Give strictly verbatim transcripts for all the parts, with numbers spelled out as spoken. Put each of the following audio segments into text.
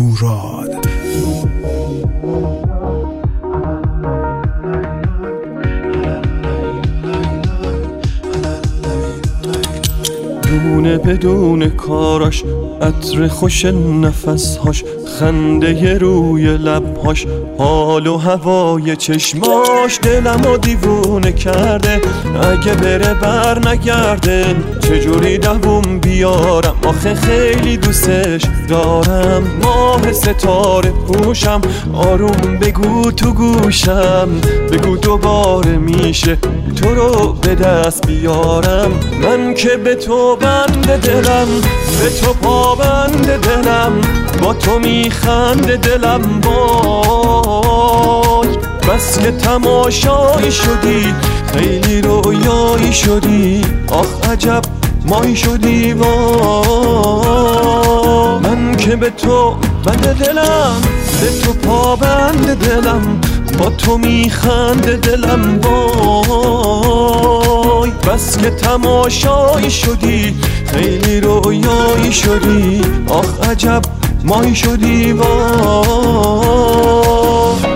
هوراد. دونه بدون کاراش، عطر خوش نفسهاش، خنده روی لبهاش، حال و هوای چشماش دلمو دیوونه کرده. اگه بره بر نگرده چجوری دووم بیارم؟ آخه خیلی دوستش دارم. ماه ستاره پوشم، آروم بگو تو گوشم، بگو دوباره میشه تو رو به دست بیارم. من که به تو بند دلم، به تو پابند دلم، با تو میخنده دلم وای. بس که تماشایی شدی، خیلی رویایی شدی، آخ عجب مایی شدی وای. من که به تو بند دلم، به تو پابند دلم، با تو میخنده دلم وای. بس که تماشایی شدی، خیلی رویایی شدی، آخ عجب مایی شدی وای.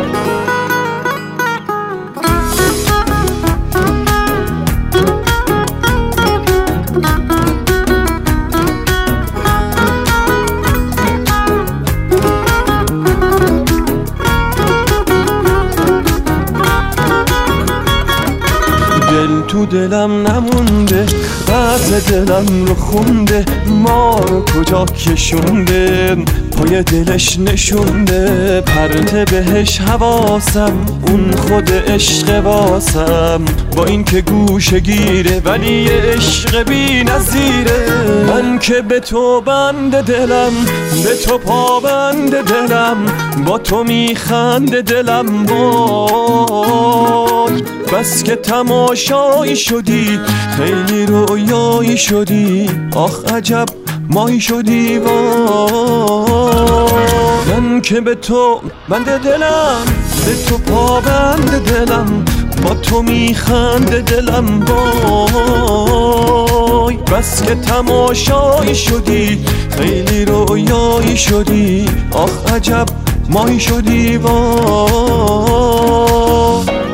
دل تو دلم نمونده، درد دلم رو خونده، ما رو کجا کشونده، پای دلش نشونده، پرده بهش حواسم، اون خود عشق واسم، با این که گوشه گیره ولی عشق بی نظیره. من که به تو بند دلم، به تو پابند دلم، با تو میخنده دلم وای. بس که تماشایی شدی، خیلی رویایی شدی، آخ عجب مایی شدی وای. من که به تو بند دلم، به تو پابند دلم، با تو میخنده دلم وای. بس که تماشایی شدی، خیلی رویایی شدی، آخ عجب مایی شدی وای.